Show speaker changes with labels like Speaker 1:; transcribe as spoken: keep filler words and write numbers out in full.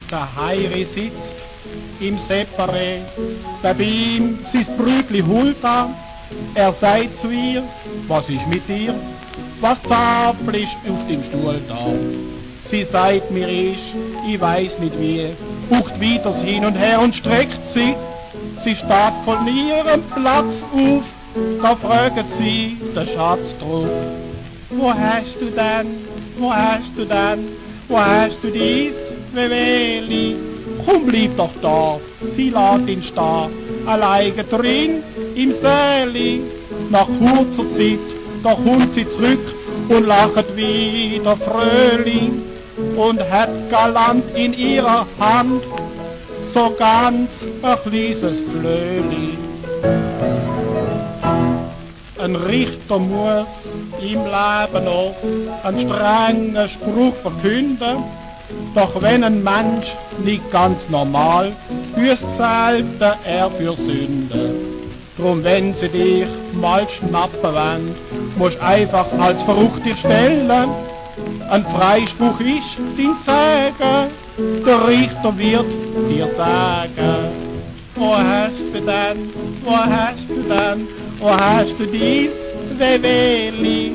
Speaker 1: Der Heiri sitzt im Separé, bei ihm sein Brütli Hulda. Er sagt zu ihr, was ist mit dir? Was zappelst auf dem Stuhl da? Sie sagt mir ich, ich weiß nicht wie, bucht wieder hin und her und streckt sich. Sie steht von ihrem Platz auf, da fragt sie den Schatz drauf. Wo hast du denn, wo hast du denn, wo hast du dies, Weweli? Komm, bleib doch da, sie lässt ihn stehen, alleine drin im Säli. Nach kurzer Zeit, da kommt sie zurück und lacht wieder fröhlich und hat galant in ihrer Hand so ganz ein kleines Flöhli. Ein Richter muss im Leben oft einen strengen Spruch verkünden, doch wenn ein Mensch nicht ganz normal, büßt selten er für Sünde. Drum, wenn sie dich mal schnappen wollen, musst einfach als verrückt dich stellen. Ein Freispruch ist dein Sagen, der Richter wird dir sagen. Wo hast du denn, wo hast du denn, wo hast du dies, Weweli?